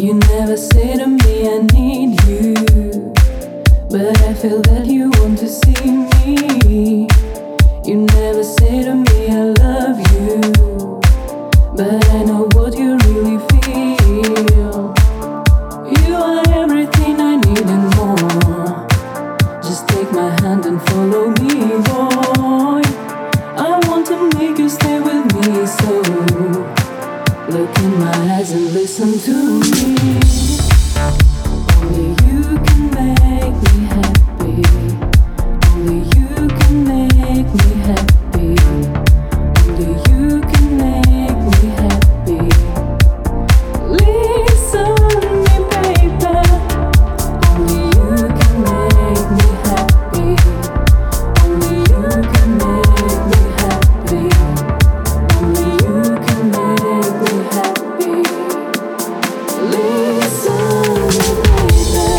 You never say to me I need you, but I feel that you want to see me. You never say to me I love you, but I know what you really feel. You are everything I need and more. Just take my hand and follow me, boy. I want to make you stay with me, so look in my eyes and listen to me. Only you can make me happy. Only you can make me happy. Only you can make me happy. Listen to me, baby. Only you can make me happy. Only you can make me happy. Only you can make me happy. Listen, baby.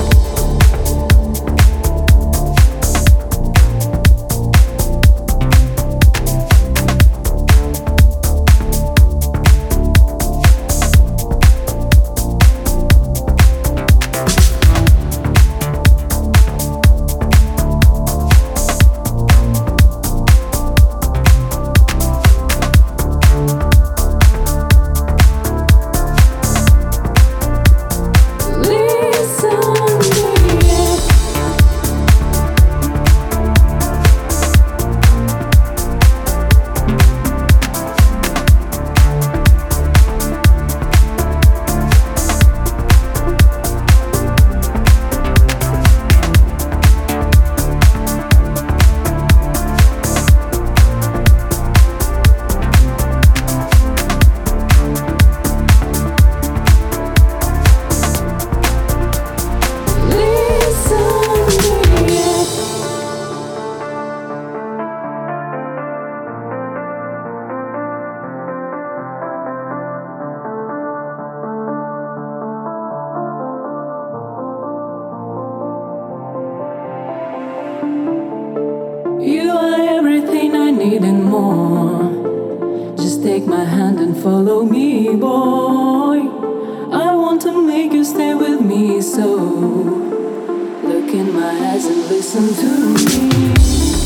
You are everything I need and more. Just take my hand and follow me, boy. I want to make you stay with me, so look in my eyes and listen to me.